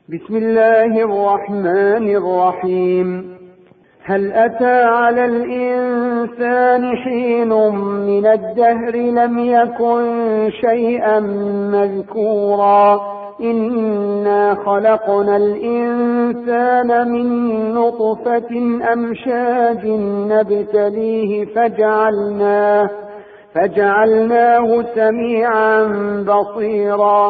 بسم الله الرحمن الرحيم. هل أتى على الإنسان حين من الدهر لم يكن شيئا مذكورا إنا خلقنا الإنسان من نطفة أمشاج نبتليه فجعلناه سميعا بصيرا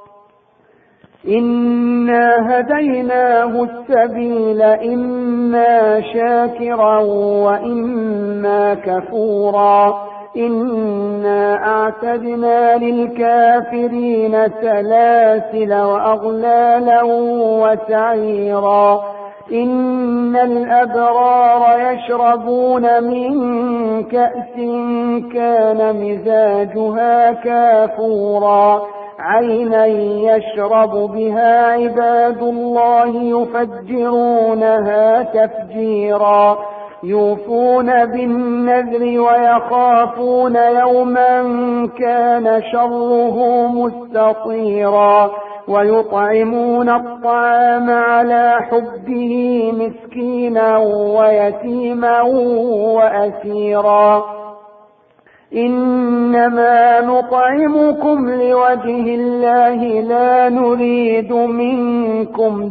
إنا هديناه السبيل إما شاكرا وإما كفورا إنا أعتدنا للكافرين سلاسل وأغلالا وسعيرا إن الأبرار يشربون من كأس كان مزاجها كافورا عينا يشرب بها عباد الله يفجرونها تفجيرا يوفون بالنذر ويخافون يوما كان شره مستطيرا ويطعمون الطعام على حبه مسكينا ويتيما وأسيرا إنما نطعمكم لوجه الله لا نريد منكم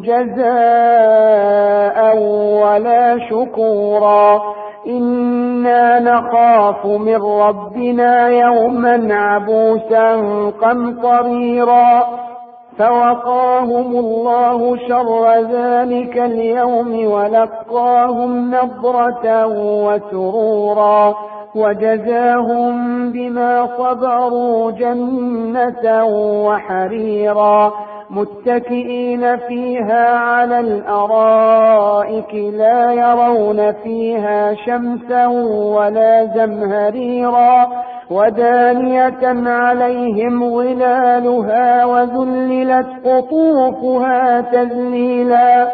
جزاء ولا شكورا إنا نخاف من ربنا يوما عبوسا قمطريرا فوقاهم الله شر ذلك اليوم ولقاهم نضرة وسرورا وجزاهم بما صبروا جنة وحريرا متكئين فيها على الأرائك لا يرون فيها شمسا ولا زمهريرا ودانية عليهم ظلالها وذللت قطوفها تذليلا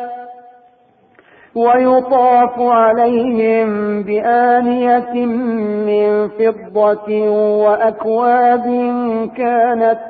ويطاف عليهم بآنية من فضة وأكواب كانت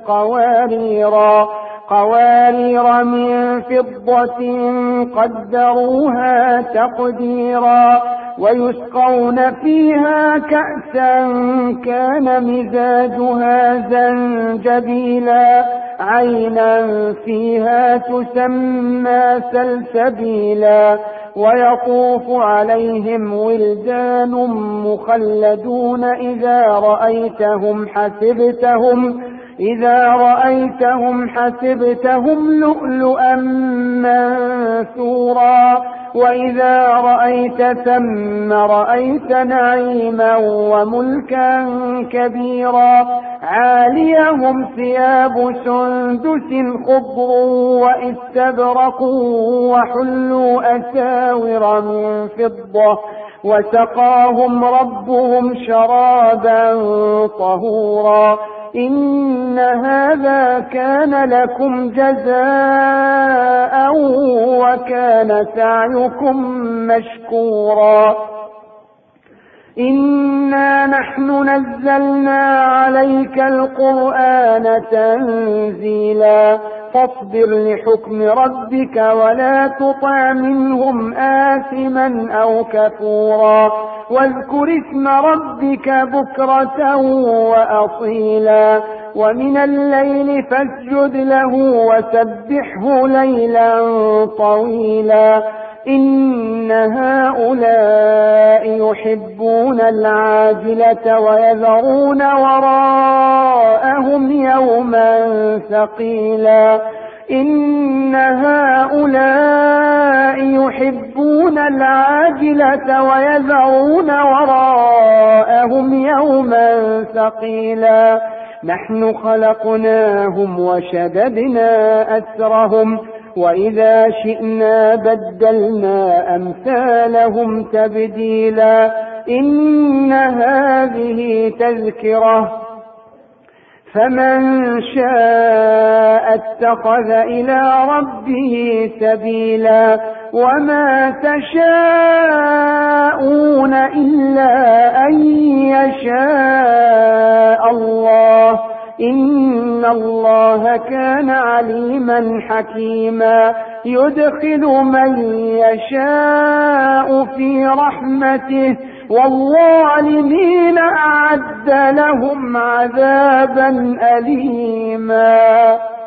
قوارير من فضة قدروها تقديرا ويسقون فيها كأسا كان مزاجها زنجبيلا عينا فيها تسمى سلسبيلا ويطوف عليهم ولدان مخلدون إذا رأيتهم حسبتهم لؤلؤا منثورا وإذا رأيت ثم رأيت نعيما وملكا كبيرا عاليهم ثياب سندس خضر واستبرق وحلوا أساور من فضة وسقاهم ربهم شرابا طهورا إن هذا كان لكم جزاء وكان سعيكم مشكورا إنا نحن نزلنا عليك القرآن تنزيلا فاصبر لحكم ربك ولا تطع منهم آثما أو كفورا واذكر اسم ربك بكرة وأصيلا ومن الليل فاسجد له وسبحه ليلا طويلا إن هؤلاء يحبون العاجلة ويذرون وراءهم يوما ثقيلا إن هؤلاء يحبون العاجلة ويذرون وراءهم يوما ثقيلا نحن خلقناهم وشددنا أسرهم وإذا شئنا بدلنا أمثالهم تبديلا إن هذه تذكرة فمن شاء اتخذ إلى ربه سبيلا وما تشاءون إلا أن يشاء الله إن الله كان عليما حكيما يدخل من يشاء في رحمته والظالمين أعد لهم عذابا أليما.